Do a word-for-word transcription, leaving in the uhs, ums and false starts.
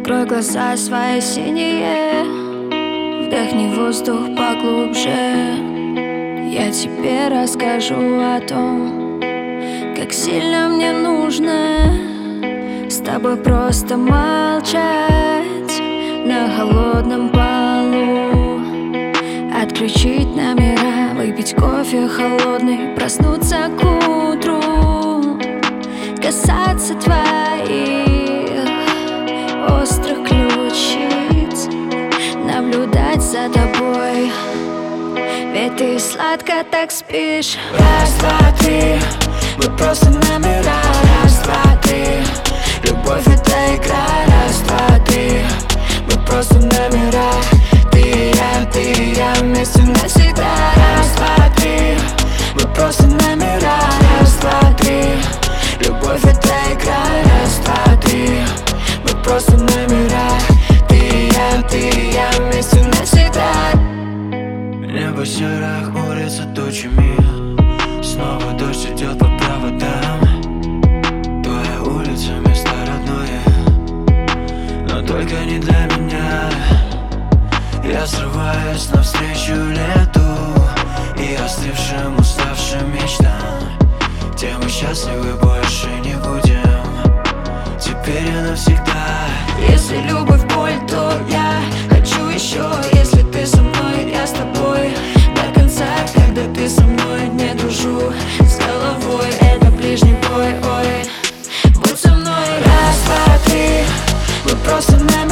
Закрой глаза свои синие, вдохни воздух поглубже. Я тебе расскажу о том, как сильно мне нужно с тобой просто молчать на холодном полу, отключить номера, выпить кофе холодный, проснуться к утру, касаться твоих острых ключиц, наблюдать за тобой, ведь ты сладко так спишь. Раз, два, три, мы просто номера. Раз, два, три, любовь это игра. Раз, два, три, мы просто номера. Ты и я, ты и я вместе навсегда. Раз, два, три, мы просто номера. Раз, два, три, любовь это игра. Раз, два, три, мы просто номера. Ты и я, ты и я вместе навсегда. Небо серых, улица тучами, снова дождь идет по проводам. Твоя улица, место родное, но только не для меня. Я срываюсь навстречу лету и остывшим, уставшим мечтам, где мы счастливы больше не будем, теперь и навсегда. Если любовь боль, то я хочу еще. Если ты со мной, я с тобой до конца. Когда ты со мной, не дружу с головой. Это ближний бой, ой, будь со мной. Раз, два, три, мы просто на